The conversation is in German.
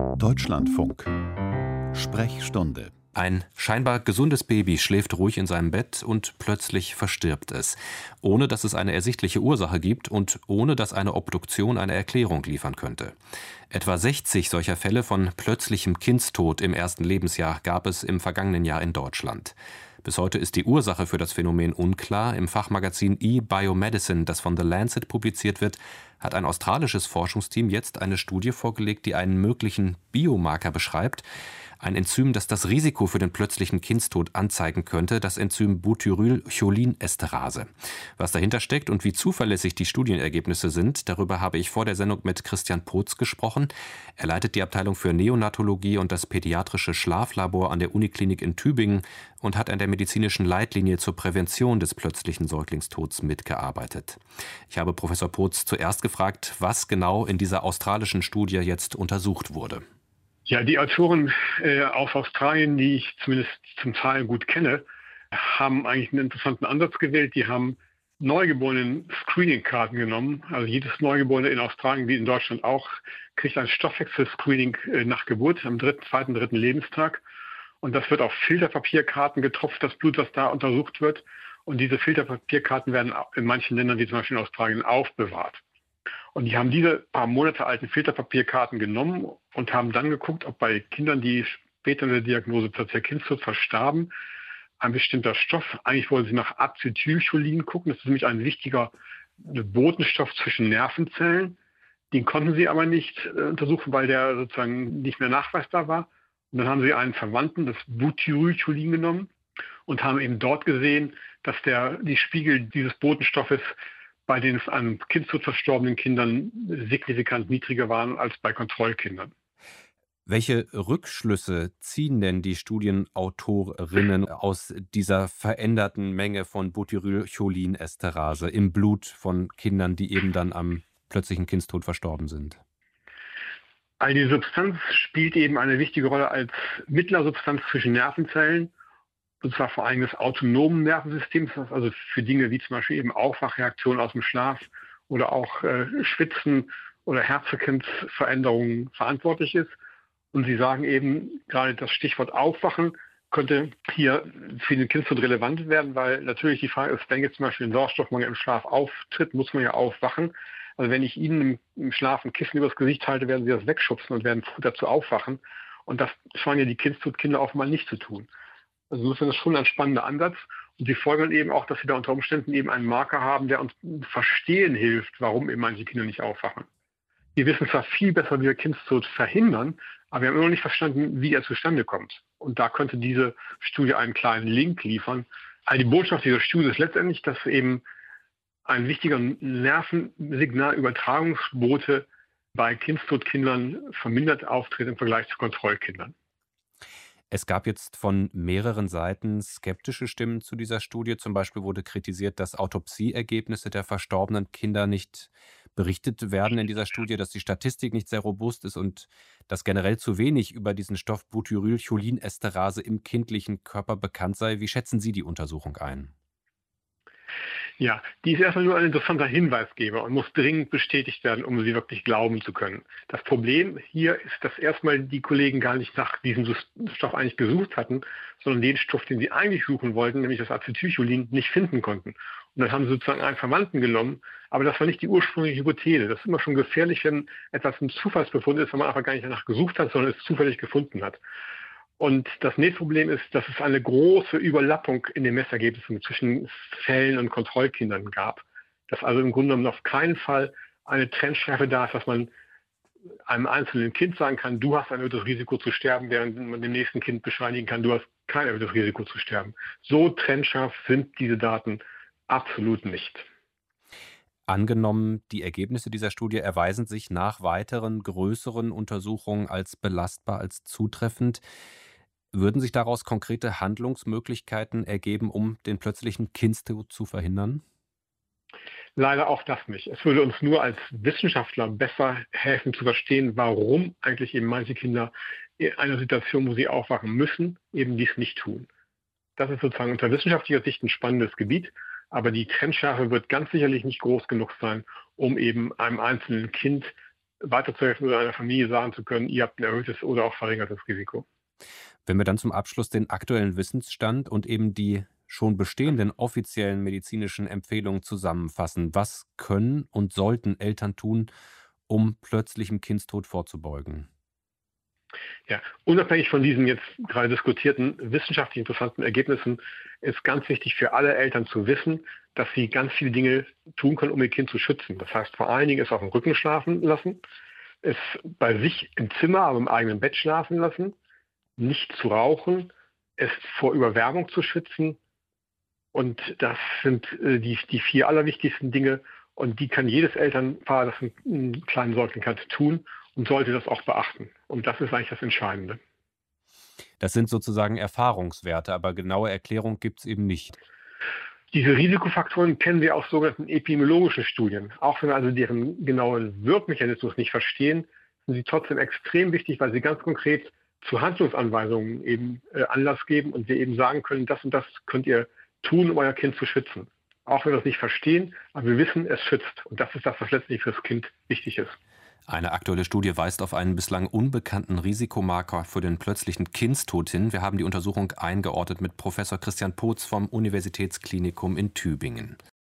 Deutschlandfunk. Sprechstunde. Ein scheinbar gesundes Baby schläft ruhig in seinem Bett und plötzlich verstirbt es, ohne dass es eine ersichtliche Ursache gibt und ohne dass eine Obduktion eine Erklärung liefern könnte. Etwa 60 solcher Fälle von plötzlichem Kindstod im ersten Lebensjahr gab es im vergangenen Jahr in Deutschland. Bis heute ist die Ursache für das Phänomen unklar. Im Fachmagazin eBiomedicine, das von The Lancet publiziert wird, hat ein australisches Forschungsteam jetzt eine Studie vorgelegt, die einen möglichen Biomarker beschreibt. Ein Enzym, das das Risiko für den plötzlichen Kindstod anzeigen könnte, das Enzym Butyrylcholinesterase. Was dahinter steckt und wie zuverlässig die Studienergebnisse sind, darüber habe ich vor der Sendung mit Christian Pohtz gesprochen. Er leitet die Abteilung für Neonatologie und das pädiatrische Schlaflabor an der Uniklinik in Tübingen und hat an der medizinischen Leitlinie zur Prävention des plötzlichen Säuglingstods mitgearbeitet. Ich habe Professor Pohtz zuerst gefragt, was genau in dieser australischen Studie jetzt untersucht wurde. Ja, die Autoren aus Australien, die ich zumindest zum Teil gut kenne, haben eigentlich einen interessanten Ansatz gewählt. Die haben Neugeborenen Screening-Karten genommen. Also jedes Neugeborene in Australien, wie in Deutschland auch, kriegt ein Stoffwechsel-Screening nach Geburt am zweiten, dritten Lebenstag. Und das wird auf Filterpapierkarten getropft, das Blut, das da untersucht wird. Und diese Filterpapierkarten werden in manchen Ländern, wie zum Beispiel in Australien, aufbewahrt. Und die haben diese paar Monate alten Filterpapierkarten genommen und haben dann geguckt, ob bei Kindern, die später in der Diagnose plötzlich Kindstod verstarben, ein bestimmter Stoff, eigentlich wollen sie nach Acetylcholin gucken, das ist nämlich ein wichtiger Botenstoff zwischen Nervenzellen. Den konnten sie aber nicht untersuchen, weil der sozusagen nicht mehr nachweisbar war. Und dann haben sie einen Verwandten, das Butyrylcholin, genommen und haben eben dort gesehen, dass die Spiegel dieses Botenstoffes bei den an Kindstod verstorbenen Kindern signifikant niedriger waren als bei Kontrollkindern. Welche Rückschlüsse ziehen denn die Studienautorinnen aus dieser veränderten Menge von Butyrylcholinesterase im Blut von Kindern, die eben dann am plötzlichen Kindstod verstorben sind? Also die Substanz spielt eben eine wichtige Rolle als Mittlersubstanz zwischen Nervenzellen, und zwar vor allem des autonomen Nervensystems, das also für Dinge wie zum Beispiel eben Aufwachreaktionen aus dem Schlaf oder auch Schwitzen oder Herzfrequenzveränderungen verantwortlich ist. Und sie sagen eben, gerade das Stichwort Aufwachen könnte hier für den Kindstod relevant werden, weil natürlich die Frage ist, wenn jetzt zum Beispiel ein Sauerstoffmangel im Schlaf auftritt, muss man ja aufwachen. Also wenn ich Ihnen im Schlaf ein Kissen übers Gesicht halte, werden Sie das wegschubsen und werden dazu aufwachen. Und das scheinen ja die Kindstodkinder offenbar nicht zu tun. Also insofern ist das schon ein spannender Ansatz. Und sie folgern eben auch, dass sie da unter Umständen eben einen Marker haben, der uns verstehen hilft, warum eben manche Kinder nicht aufwachen. Wir wissen zwar viel besser, wie wir Kindstod verhindern, aber wir haben immer noch nicht verstanden, wie er zustande kommt. Und da könnte diese Studie einen kleinen Link liefern. Also die Botschaft dieser Studie ist letztendlich, dass eben ein wichtiger Nervensignalübertragungsbote bei Kindstodkindern vermindert auftritt im Vergleich zu Kontrollkindern. Es gab jetzt von mehreren Seiten skeptische Stimmen zu dieser Studie. Zum Beispiel wurde kritisiert, dass Autopsieergebnisse der verstorbenen Kinder nicht berichtet werden in dieser Studie, dass die Statistik nicht sehr robust ist und dass generell zu wenig über diesen Stoff Butyrylcholinesterase im kindlichen Körper bekannt sei. Wie schätzen Sie die Untersuchung ein? Ja, die ist erstmal nur ein interessanter Hinweisgeber und muss dringend bestätigt werden, um sie wirklich glauben zu können. Das Problem hier ist, dass erstmal die Kollegen gar nicht nach diesem Stoff eigentlich gesucht hatten, sondern den Stoff, den sie eigentlich suchen wollten, nämlich das Acetylcholin, nicht finden konnten. Und dann haben sie sozusagen einen Verwandten genommen, aber das war nicht die ursprüngliche Hypothese. Das ist immer schon gefährlich, wenn etwas ein Zufallsbefund ist, wenn man einfach gar nicht danach gesucht hat, sondern es zufällig gefunden hat. Und das nächste Problem ist, dass es eine große Überlappung in den Messergebnissen zwischen Fällen und Kontrollkindern gab. Dass also im Grunde genommen auf keinen Fall eine Trennschärfe da ist, dass man einem einzelnen Kind sagen kann, du hast ein erhöhtes Risiko zu sterben, während man dem nächsten Kind bescheinigen kann, du hast kein erhöhtes Risiko zu sterben. So trennscharf sind diese Daten absolut nicht. Angenommen, die Ergebnisse dieser Studie erweisen sich nach weiteren größeren Untersuchungen als belastbar, als zutreffend. Würden sich daraus konkrete Handlungsmöglichkeiten ergeben, um den plötzlichen Kindstod zu verhindern? Leider auch das nicht. Es würde uns nur als Wissenschaftler besser helfen zu verstehen, warum eigentlich eben manche Kinder in einer Situation, wo sie aufwachen müssen, eben dies nicht tun. Das ist sozusagen unter wissenschaftlicher Sicht ein spannendes Gebiet, aber die Trennschärfe wird ganz sicherlich nicht groß genug sein, um eben einem einzelnen Kind weiterzuhelfen oder einer Familie sagen zu können, ihr habt ein erhöhtes oder auch verringertes Risiko. Wenn wir dann zum Abschluss den aktuellen Wissensstand und eben die schon bestehenden offiziellen medizinischen Empfehlungen zusammenfassen, was können und sollten Eltern tun, um plötzlichem Kindstod vorzubeugen? Ja, unabhängig von diesen jetzt gerade diskutierten wissenschaftlich interessanten Ergebnissen ist ganz wichtig für alle Eltern zu wissen, dass sie ganz viele Dinge tun können, um ihr Kind zu schützen. Das heißt, vor allen Dingen es auf dem Rücken schlafen lassen, es bei sich im Zimmer, aber im eigenen Bett schlafen lassen, nicht zu rauchen, es vor Überwärmung zu schützen. Und das sind die 4 allerwichtigsten Dinge. Und die kann jedes Elternpaar, das einen kleinen Säugling hat, tun und sollte das auch beachten. Und das ist eigentlich das Entscheidende. Das sind sozusagen Erfahrungswerte, aber genaue Erklärung gibt es eben nicht. Diese Risikofaktoren kennen wir aus sogenannten epidemiologischen Studien. Auch wenn wir also deren genauen Wirkmechanismus nicht verstehen, sind sie trotzdem extrem wichtig, weil sie ganz konkret zu Handlungsanweisungen eben Anlass geben und wir eben sagen können, das und das könnt ihr tun, um euer Kind zu schützen. Auch wenn wir es nicht verstehen, aber wir wissen, es schützt. Und das ist das, was letztlich für das Kind wichtig ist. Eine aktuelle Studie weist auf einen bislang unbekannten Risikomarker für den plötzlichen Kindstod hin. Wir haben die Untersuchung eingeordnet mit Professor Christian Potz vom Universitätsklinikum in Tübingen.